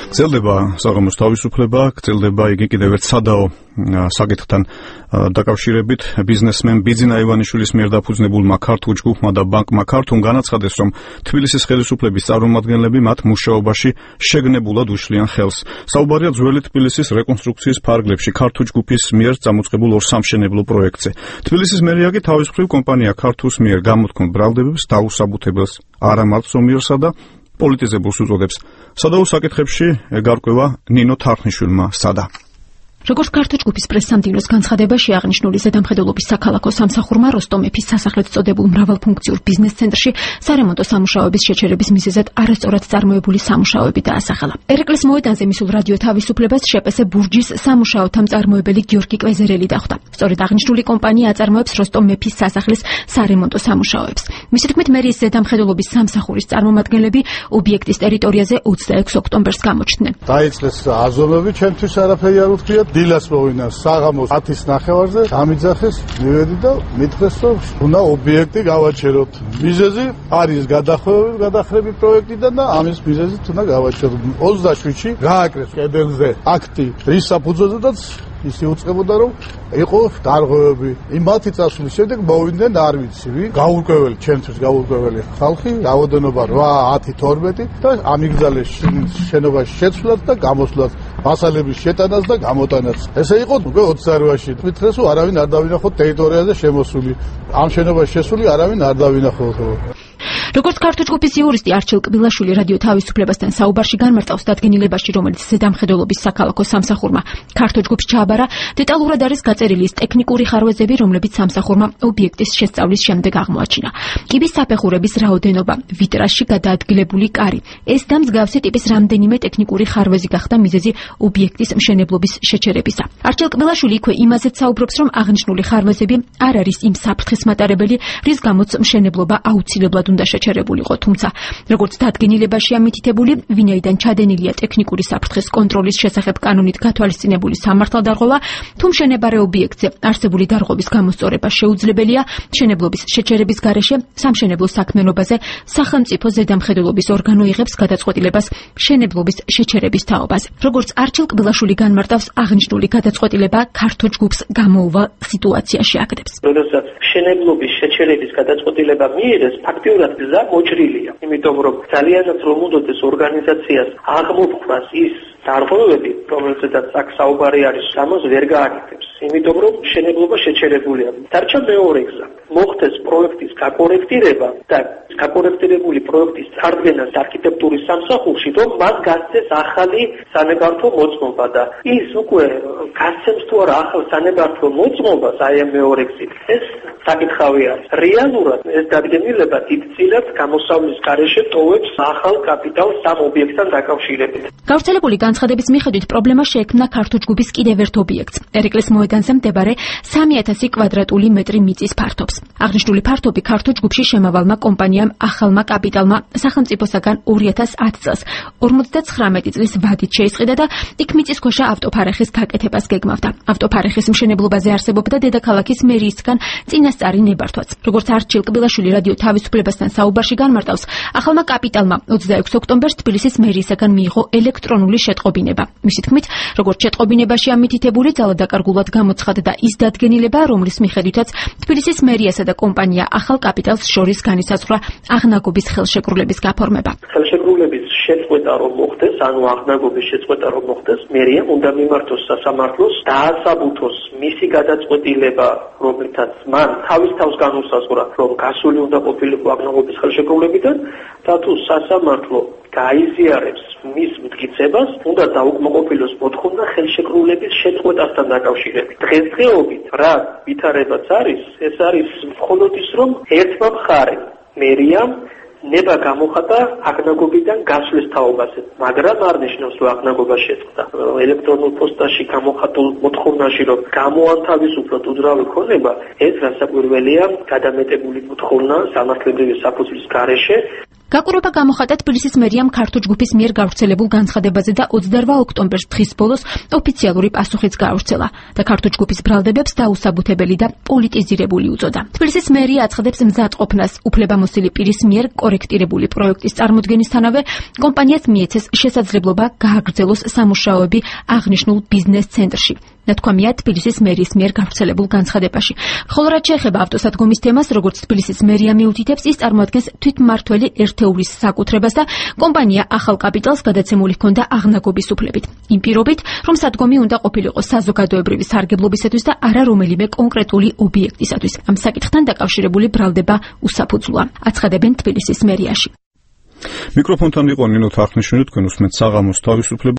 გრძელდება საღამოს თავისუფლება, გრძელდება იგი კიდევ ერთ სადაო საკითხთან დაკავშირებით ბიზნესმენ ბიძინა ივანიშვილის მიერ დაფუძნებულმა ქართულ ჯგუფმა და ბანკმა ქართულ განაცხადეს, რომ თბილისის ხელისუფლების წარმომადგენლები მათ მუშაობაში შეგნებულად უშლიან ხელს. საუბარია ძველი თბილისის რეკონსტრუქციის ფარგლებში ქართულ ჯგუფის მიერ წამოწყებულ ორ სამშენებლო პროექტზე. თბილისის მერია კი თავის მხრივ კომპანია ქართულს მიერ გამოთქმულ ბრალდებებს დაუსაბუთებელს არამარტ სომიერსა და პოლიტიზებულს უწოდებს. სადაო საკითხებში გარკვევა ნინო თარხნიშვილმა სადა. როგორც ქართულ ჯგუფის პრესსამდინოს განცხადებაში აღნიშნული ზედამხედველობის საქალაქო სამსახურმა როსტომ მეფის სასახლედ წოდებულ მრავალფუნქციურ ბიზნეს ცენტრში სარემონტო სამუშაოების შეჩერების მიზეზად არასწორად წარმოებული სამუშაოები დაასახელა. ერეკლის მოედანზე მისულ რადიო თავისუფლებას შეპესე ბურჯის სამუშაოთა მწარმოებელი გიორგი კვეზერელი დახვდა. სწორედ აღნიშნული კომპანია აწარმოებს როსტომ მეფის სასახლის სარემონტო სამუშაოებს. მისი თქმით, მერიის ზედამხედველობის სამსახურის წარმომადგენლები ობიექტის ტერიტორიაზე 26 ოქტომბერს გამოჩნდნენ. დაიწყეს აზომები, ჩემთვის არაფერი არ უთქვია. დილას მოვინა საღამოს 10-ის ნახევარზე, გამიძახეს, მივედი და მითხრეს, რომ უნდა ობიექტი გავაჩეროთ. მიზეზი არის გადახრები პროექტიდან და ამის მიზეზით უნდა გავაჩეროთ. 27-ში გააკრეს კედელზე აქტი რის საფუძველზედაც ისი უწყებოდა, რომ იყო დარღვევები. იმათი წასვლის შემდეგ მოვიდნენ არ ვიცი ვინ, გაურკვეველი, ჩემთვის გაურკვეველი ხალხი, რაოდენობა 8, 10, 12 და ამიგზალეს შენობაში შეცვლად და გამოსვლად, მასალების შეტანას და გამოტანაც. ესე იყო უკვე 28-ში. მითხრეს, რომ არავინ არ დავინახოთ ტერიტორიაზე შემოსული. ამ შენობაში შესული არავინ არ დავინახოთ. როგორც ქართულ ჯგუფის იურისტი არჩილ კბილაშვილი რადიო თავისუფლებასთან საუბარში განმარტავს, დადგენილებაში, რომელიც ზედამხედველობის საქალაქო სამსახურმა ქართულ ჯგუფს ჩააბარა, დეტალურად არის გაწერილი ის ტექნიკური ხარვეზები, რომლებიც სამსახურმა ობიექტის შესწავლის შემდეგ აღმოაჩინა. კიბის საფეხურების რაოდენობა, ვიტრაჟში გადაადგილებული კარი. ეს და მსგავსი ტიპის რამდენიმე ტექნიკური ხარვეზი გახდა მიზეზი ობიექტის მშენებლობის შეჩერებისა. არჩილ კბილაშვილი იქვე იმაზეც საუბრობს, რომ აღნიშნული ხარვეზები არ არის იმ საფრთხის მატარებელი, რის გამოც მშენებლობა აუცილებლად უნდა შეჩერებულიყო, თუმცა როგორც დადგენილებაშია მითითებული, ვინაიდან ჩადენილია ტექნიკური საფრთხის კონტროლის შესახებ კანონით გათვალისწინებული სამართალდარღვევა, თუ მშენებარე ობიექტზე არსებული დარღვევის გამოსწორება შეუძლებელია, მშენებლობის შეჩერების გარეშე სამშენებლო საქმიანობაზე სახელმწიფო ზედამხედველობის ორგანო იღებს გადაწყვეტილებას მშენებლობის შეჩერების თაობაზე. როგორც არჩილ კბილაშვილი განმარტავს, აღნიშნული გადაწყვეტილება ქართულ ჯგუფს გამოუვალ სიტუაციაში აგდებს. როდესაც მშენებლობის შეჩერების გადაწყვეტილება მიიღეს, ფაქტიურად გზა მოჭრილია, იმიტომ რომ ძალიანაც რომ უნდოდეს ორგანიზაციას აღმოფხვას ის დარღვევები, რომელზედაც აქ საუბარი არის, ამას ვერ გააკეთებს, იმიტომ რომ მშენებლობა შეჩერებულია. დარჩა მეორე გზა, მოხდეს პროექტის გაკორექტირება და გაკორექტირებული პროექტის წარდგენა არქიტექტურის სამსახურში, რომ მას გასცეს ახალი სანებართვო მოწმობა და ის უკვე გასცემს თუ არა ახალ სანებართვო მოწმობას, აი ამ მეორე გზით, ეს საკითხავი არის. რეალურად ეს დადგენილება დიდწილად გამოსავლის გარეშე ტოვებს ახალ კაპიტალს ამ ობიექტთან დაკავშირებით. გავრცელებული განცხადების მიხედვით პრობლემა შეექმნა ქართულ ჯგუფის კიდევ ერთ ობიექტს, ერეკლის მოედანზე მდებარე 3000 კვადრატული მეტრი მიწის ფართობს. აღნიშნული ფართობი ქართულ ჯგუფში შემავალმა კომპანიამ ახალმა კაპიტალმა სახელმწიფოსაგან 2010 წელს 59 წლის ვადით შეისყიდა და იქ მიწისქვეშა ავტოფარეხის გაკეთებას გეგმავდა. ავტოფარეხის მშენებლობაზე არსებობდა დედაქალაქის მერიისგან წინასწარი ნებართვაც. როგორც არჩილ კბილაშვილი რადიო თავისუფლებასთან საუბარში განმარტავს, ახალმა კაპიტალმა 26 ოქტომბერს თბილისის მერიისგან მიიღო ელექტრონული შეტყობინება. მისი თქმით, როგორც შეტყობინებაში ამითითებული ძალადაკარგულად გამოცხადდა ის დადგენილება, რომლის მიხედვითაც თბილისის მერიასა და კომპანია ახალ კაპიტალს შორის განისაზღვრა აღნაგობის ხელშეკრულების გაფორმება. ხელშეკრულების შეწყვეტა რომ მოხდეს, ანუ აღნაგობის შეწყვეტა რომ მოხდეს, მერიამ უნდა მიმართოს სასამართლოს, დაასაბუთოს მისი გადაწყვეტილება, რომლითაც მან თავის თავს განუსაზღვრა, რომ გასული უნდა ყოფილიყო აღნაგობის ხელშეკრულებიდან და თუ სასამართლო გაიზიარებს მის მტკიცებას, უნდა დაუკმაყოფილოს მოთხოვნა ხელშეკრულების შეწყვეტასთან დაკავშირებით. დღესდღეობით რა ვითარებაც არის, ეს არის მხოლოდ ის, რომ ერთმა მხარემ მერიამ ნება გამოხატა აღნაგობიდან გასვლის თაობაზე, მაგრამ არ ნიშნავს, რომ აღნაგობა შეწყდა. ელექტრონულ პოსტაში გამოხატულ მოთხოვნაში, რომ გამოანთავისუფლოთ უძრავი ქონება, ეს რასაკვირველია გადამეტებული მოთხოვნა სამართლებრივი საფუძვლის გარეშე. გაკურება გამოხატა თბილისის მერიამ ქართულ ჯგუფის მიერ გავრცელებულ განცხადებაზე და 28 ოქტომბერს დღის ბოლოს ოფიციალური პასუხიც გაავრცელა და ქართულ ჯგუფის ბრალდებებს დაუსაბუთებელი და პოლიტიზირებული უწოდა. თბილისის მერია აცხადებს მზადყოფნას უფლებამოსილი პირის მიერ პროექტირებული პროექტის წარმოდგენისთანავე კომპანიას მიეცეს შესაძლებლობა გააგრძელოს სამუშაოები აღნიშნულ ბიზნეს ცენტრში. ნათქვამია თბილისის მერიის მიერ გავრცელებულ განცხადებაში. ხოლო რაც შეეხება ავტოსადგომის თემას, როგორც თბილისის მერია მიუთითებს, ის წარმოადგენს თვითმმართველი ერთეულის საკუთრებას და კომპანია ახალ კაპიტალს გადაცემული ჰქონდა აღნაგობის უფლებით. იმ პირობით, რომ სადგომი უნდა ყოფილიყო საზოგადოებრივი სარგებლობისათვის და არა რომელიმე კონკრეტული ობიექტისათვის. ამ საკითხთან დაკავშირებული ბრალდება უსაფუძვლოა. აცხადებენ თბილისის მერიაში. მიკროფონთან იყო ნინო თარხნიშვილი, თქვენ უსმენთ საღამოს თავისუფლება.